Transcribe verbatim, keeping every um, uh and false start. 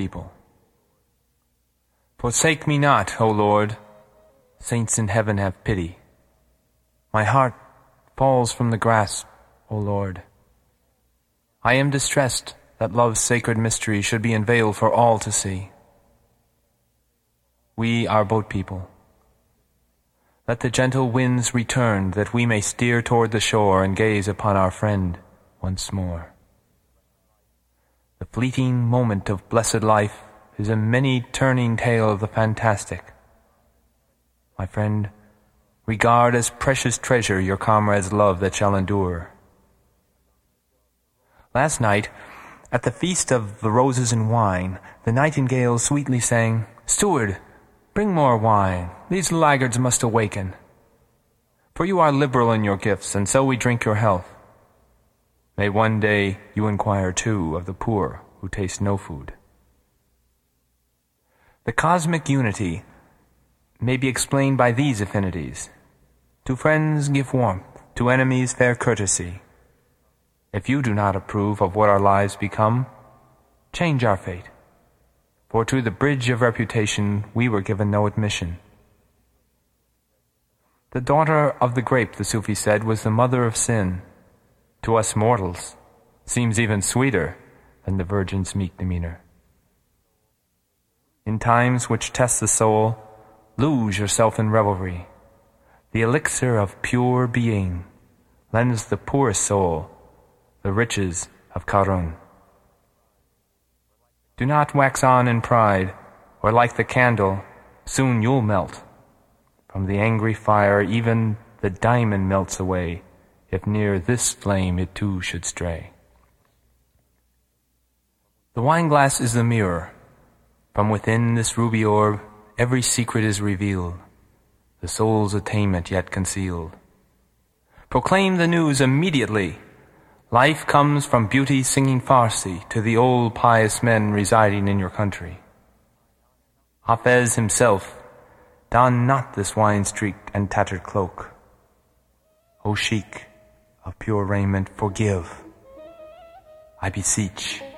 people. Forsake me not, O Lord. Saints in heaven have pity. My heart falls from the grasp, O Lord. I am distressed that love's sacred mystery should be unveiled for all to see. We are boat people. Let the gentle winds return, that we may steer toward the shore and gaze upon our friend once more. The fleeting moment of blessed life is a many-turning tale of the fantastic. My friend, regard as precious treasure your comrade's love that shall endure. Last night, at the feast of the roses and wine, the nightingale sweetly sang, "Steward, bring more wine. These laggards must awaken. For you are liberal in your gifts, and so we drink your health. May one day you inquire, too, of the poor who taste no food." The cosmic unity may be explained by these affinities. To friends give warmth, to enemies fair courtesy. If you do not approve of what our lives become, change our fate. For to the bridge of reputation we were given no admission. The daughter of the grape, the Sufi said, was the mother of sin. To us mortals, seems even sweeter than the virgin's meek demeanor. In times which test the soul, lose yourself in revelry. The elixir of pure being lends the poorest soul the riches of Karun. Do not wax on in pride, or like the candle, soon you'll melt. From the angry fire even the diamond melts away, if near this flame it too should stray. The wineglass is the mirror. From within this ruby orb, every secret is revealed, the soul's attainment yet concealed. Proclaim the news immediately. Life comes from beauty singing Farsi to the old pious men residing in your country. Hafez himself, don not this wine-streaked and tattered cloak. O Sheikh of pure raiment, forgive, I beseech.